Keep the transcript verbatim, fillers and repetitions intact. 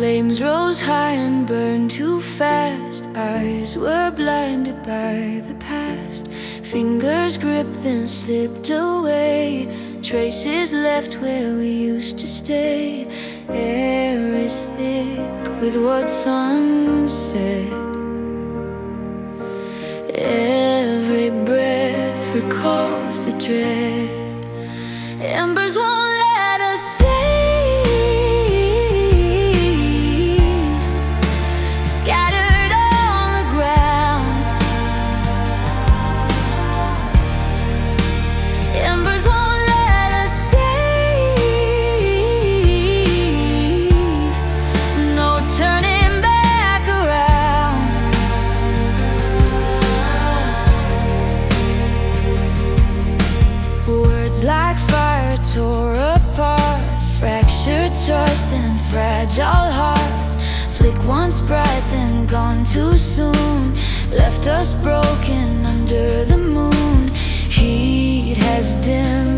Flames rose high and burned too fast. Eyes were blinded by the past. Fingers gripped then slipped away. Traces left where we used to stay. Air is thick with what's unsaid. Every breath recalls the dread. Embers won't let us stay. Scattered on the ground. Embers won't let us stay. No turning back around. Words like fire tore apart, fractured trust and fragile hearts. Flick once bright then gone too soon, left us broken under the moon. Heat has dimmed